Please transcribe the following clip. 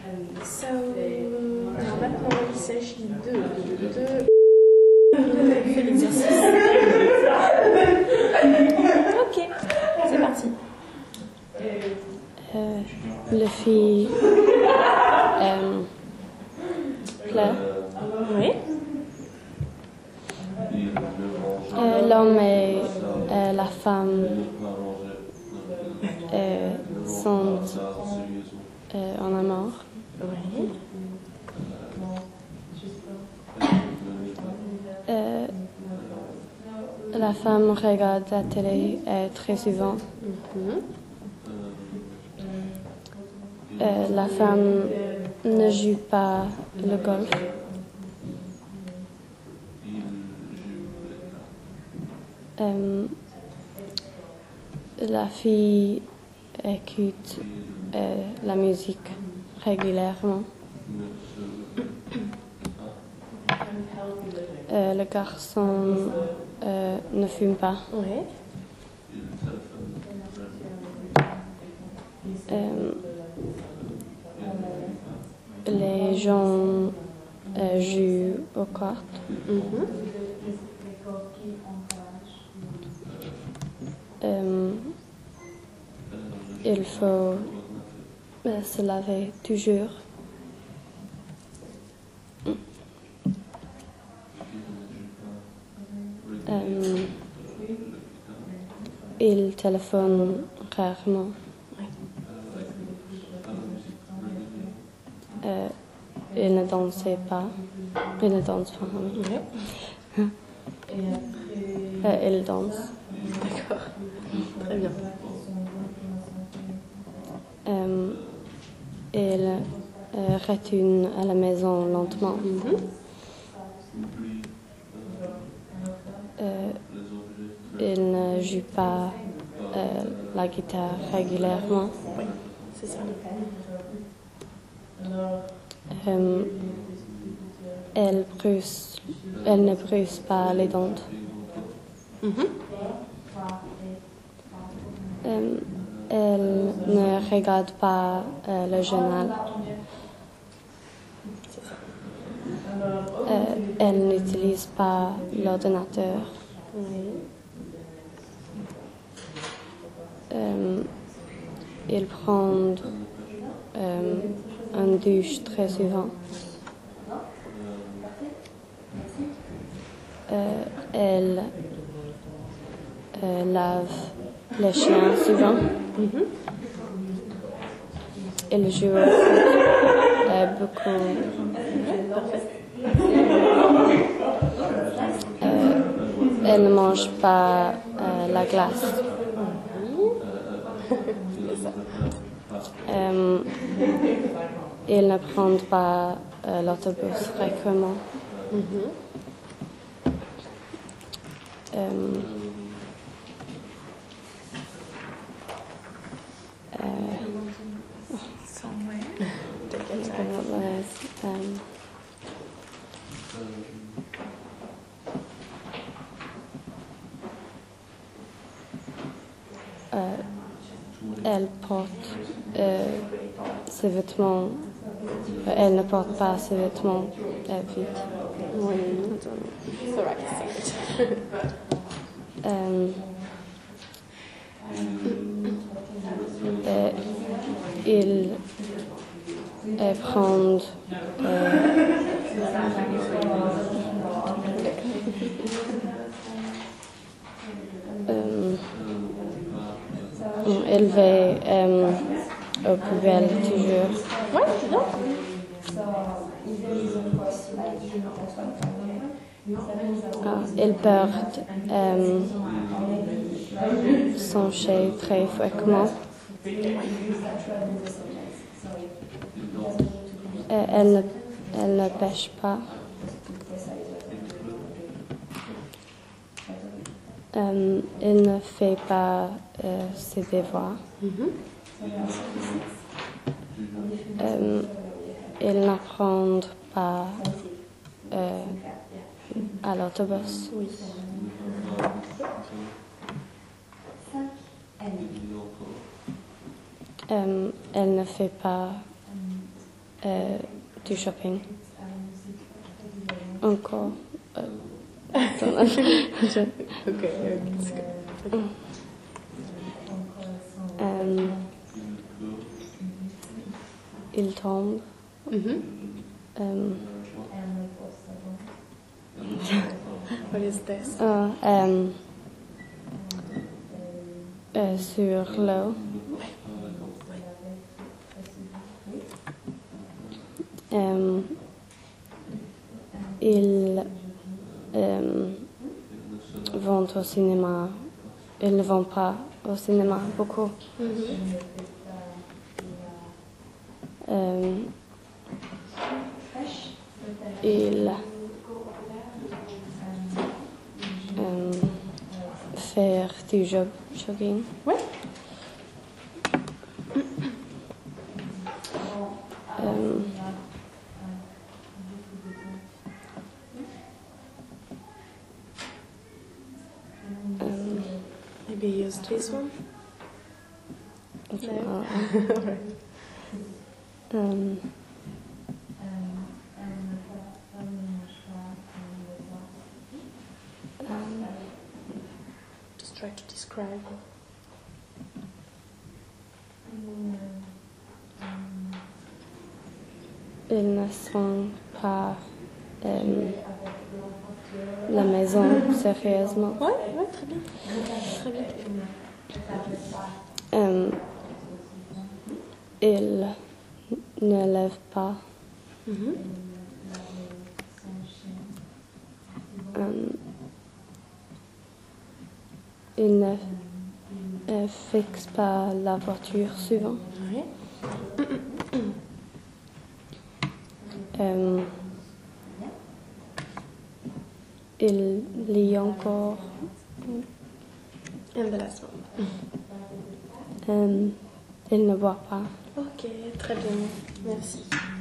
So, maintenant il s'agit de l'exercice. Ok, c'est parti. Le fille pleure. Oui. L'homme et la femme sont en amour. Oui. La femme regarde la télé très souvent. La femme ne joue pas le golf. La fille écoute la musique régulièrement. Le garçon ne fume pas. Oui. Les gens jouent aux cartes. Il faut se laver toujours. Il téléphone rarement. Il ne dansait pas. Il ne danse pas. Oui. Il danse. D'accord. Très bien. Il retourne à la maison lentement. Il ne joue pas la guitare régulièrement. Oui, c'est ça. Elle ne brise pas les dents. Elle ne regarde pas le journal. Elle n'utilise pas l'ordinateur. Il prend une douche très souvent. Elle lave les chiens souvent. Elle joue au foot beaucoup. Elle ne mange pas la glace. Il ne prend pas l'autobus fréquemment. Elle porte ses vêtements. Elle ne porte pas ses vêtements vite. Oui. It's alright, say it. Il prend il va aux poubelles toujours. Oui, c'est bien. Il porte son chien très fréquemment. Elle ne pêche pas. Il ne fait pas ses devoirs. Il n'apprend pas à l'autobus. Oui. Elle ne fait pas du shopping. Encore. Okay, c'est good. Il tombe. What is this? Sur l'eau. Ils vont au cinéma. Ils ne vont pas au cinéma beaucoup. Il faire du jogging. Ouais. Maybe use this one. Just try to describe. Ils ne sont pas la maison sérieusement. Ouais, très bien. Très bien. Ils ne lèvent pas. Ils ne fixent pas la voiture souvent. Ouais. Il lit encore. And the last one. Il ne boit pas. Ok, très bien. Merci.